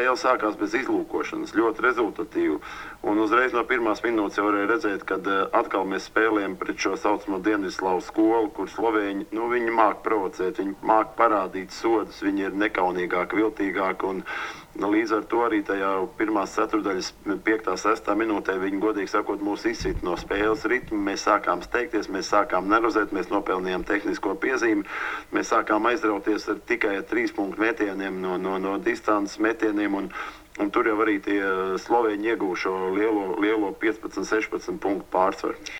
spēle sākās bez izlūkošanas, ļoti rezultatīvi. Un uzreiz no pirmās minūtes jau varēja redzēt, kad atkal mēs spēlējam pret šo saucamo Dienvidslavu skolu, kur slovēņi, viņi māk provocēt, viņi māk parādīt sodus, viņi ir nekaunīgāki, viltīgāki. Un līdz ar to arī tajā pirmās ceturdaļas 5. 6. minūtē viņi, godīgi sakot, mūs izsit no spēles ritma. Mēs sākām steigties, mēs sākām nervozēt, mēs nopelnījām tehnisko piezīmi, mēs sākām aizrauties tikai ar 3 punktu metieniem no distances metieniem, un tur jau arī tie slovēņi ieguva šo lielo 15-16 punktu pārsvaru.